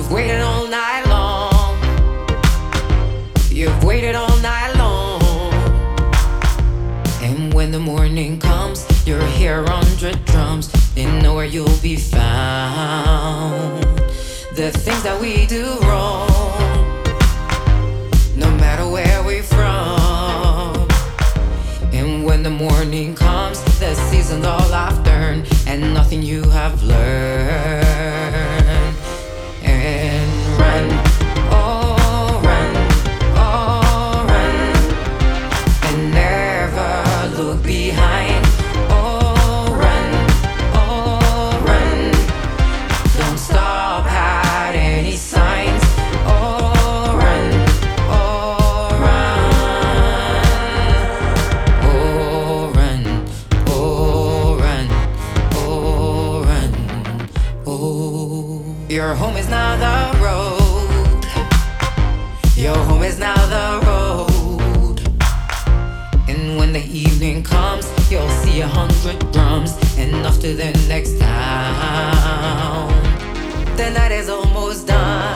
waited all night long. You've waited all night long. And when the morning comes, you're here under drums. You know where you'll be found. The things that we do wrong, no matter where we're from. And when the morning comes, the season's all I've turned, and nothing you have learned. And run, oh run, oh run, and never look behind. Oh run, oh run, don't stop at any signs. Oh run, oh run, oh run, oh run, oh run, oh. Your home is now the road. Your home is now the road. And when the evening comes, you'll see 100 drums, enough to the next town. The night is almost done.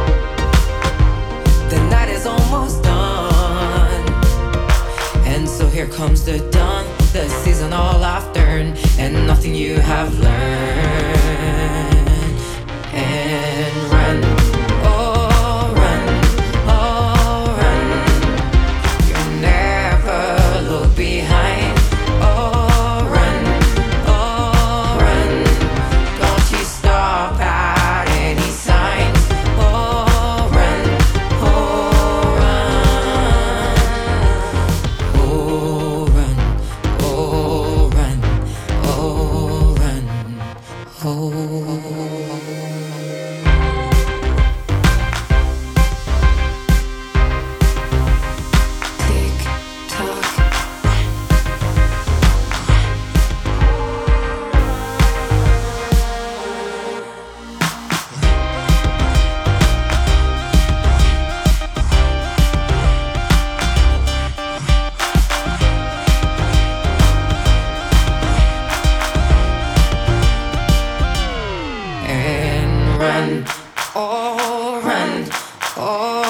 The night is almost done. And so here comes the dawn, the season all I've turned, and nothing you have learned. And run, oh run, oh run, you never look behind. Oh run, don't you stop at any signs. Oh run, oh run, oh run, oh run, oh run, oh. Run, oh run, oh